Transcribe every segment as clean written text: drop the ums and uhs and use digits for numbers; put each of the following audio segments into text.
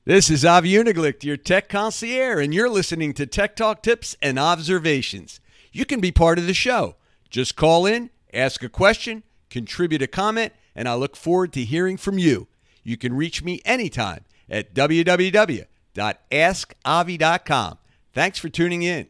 This is Avi Uniglicht, your tech concierge, and you're listening to Tech Talk Tips and Observations. You can be part of the show. Just call in, ask a question, contribute a comment, and I look forward to hearing from you. You can reach me anytime at www.askavi.com. Thanks for tuning in.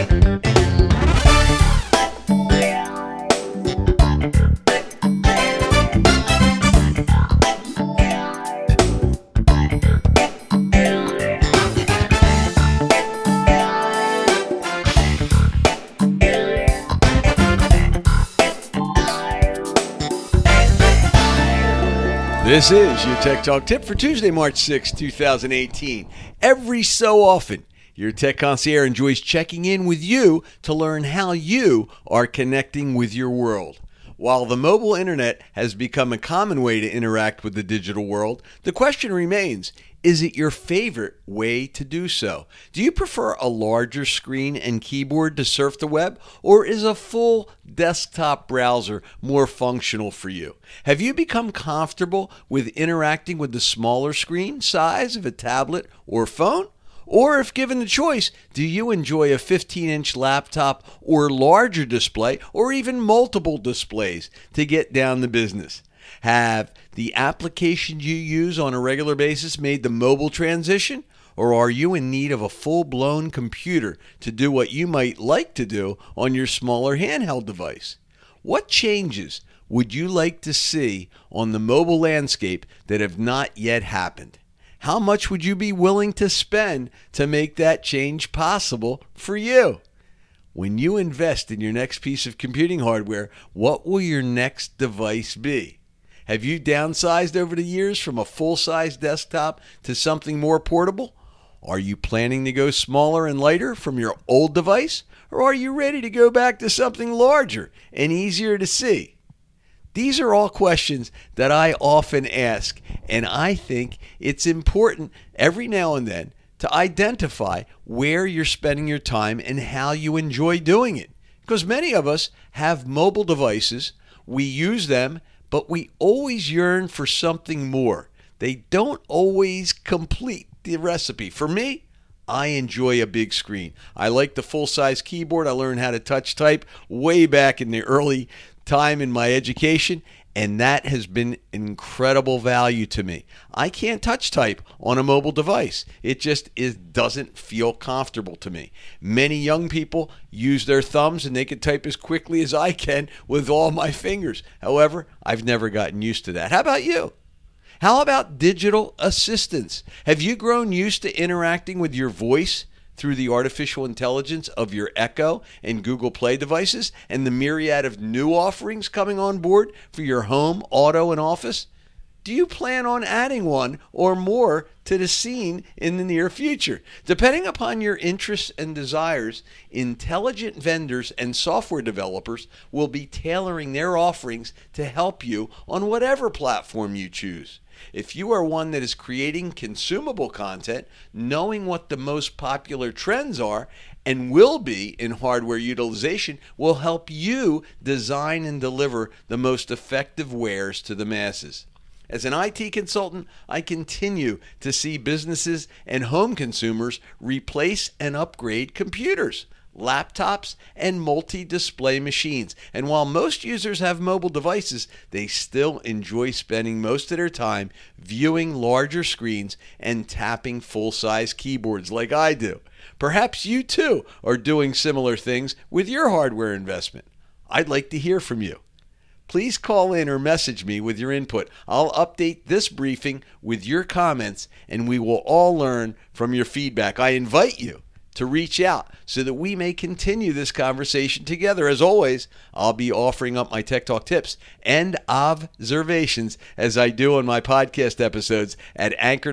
This is your Tech Talk Tip for Tuesday, March 6, 2018. Every so often, your tech concierge enjoys checking in with you to learn how you are connecting with your world. While the mobile internet has become a common way to interact with the digital world, the question remains, is it your favorite way to do so? Do you prefer a larger screen and keyboard to surf the web, or is a full desktop browser more functional for you? Have you become comfortable with interacting with the smaller screen size of a tablet or phone? Or if given the choice, do you enjoy a 15-inch laptop or larger display, or even multiple displays to get down to business? Have the applications you use on a regular basis made the mobile transition? Or are you in need of a full-blown computer to do what you might like to do on your smaller handheld device? What changes would you like to see on the mobile landscape that have not yet happened? How much would you be willing to spend to make that change possible for you? When you invest in your next piece of computing hardware, what will your next device be? Have you downsized over the years from a full-size desktop to something more portable? Are you planning to go smaller and lighter from your old device? Or are you ready to go back to something larger and easier to see? These are all questions that I often ask, and I think it's important every now and then to identify where you're spending your time and how you enjoy doing it. Because many of us have mobile devices, we use them, but we always yearn for something more. They don't always complete the recipe. For me, I enjoy a big screen. I like the full-size keyboard. I learned how to touch type way back in the early time in my education, and that has been incredible value to me. I can't touch type on a mobile device. It just doesn't feel comfortable to me. Many young people use their thumbs and they can type as quickly as I can with all my fingers. However, I've never gotten used to that. How about you? How about digital assistants? Have you grown used to interacting with your voice through the artificial intelligence of your Echo and Google Play devices and the myriad of new offerings coming on board for your home, auto, and office? Do you plan on adding one or more to the scene in the near future? Depending upon your interests and desires, intelligent vendors and software developers will be tailoring their offerings to help you on whatever platform you choose. If you are one that is creating consumable content, knowing what the most popular trends are and will be in hardware utilization will help you design and deliver the most effective wares to the masses. As an IT consultant, I continue to see businesses and home consumers replace and upgrade computers, laptops, and multi-display machines. And while most users have mobile devices, they still enjoy spending most of their time viewing larger screens and tapping full-size keyboards like I do. Perhaps you too are doing similar things with your hardware investment. I'd like to hear from you. Please call in or message me with your input. I'll update this briefing with your comments, and we will all learn from your feedback. I invite you to reach out so that we may continue this conversation together. As always, I'll be offering up my Tech Talk tips and observations as I do on my podcast episodes at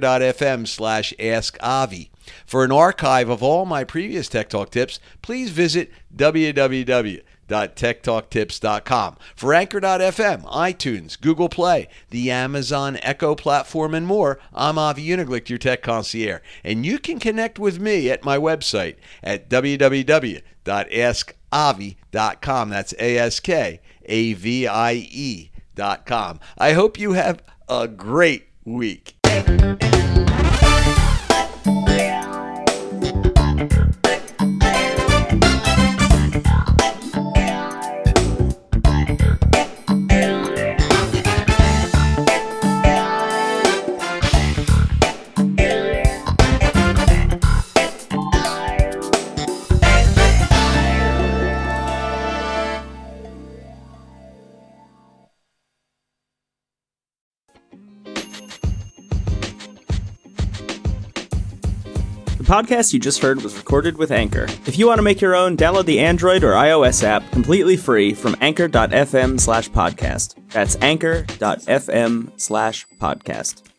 anchor.fm/askavi. For an archive of all my previous Tech Talk tips, please visit www.techtalktips.com. For Anchor.fm, iTunes, Google Play, the Amazon Echo platform, and more, I'm Avi Uniglicht, your tech concierge. And you can connect with me at my website at www.askavi.com. That's ASKAVIE.com. I hope you have a great week. podcast you just heard was recorded with Anchor. If you want to make your own, download the Android or iOS app completely free from anchor.fm/podcast. That's anchor.fm/podcast.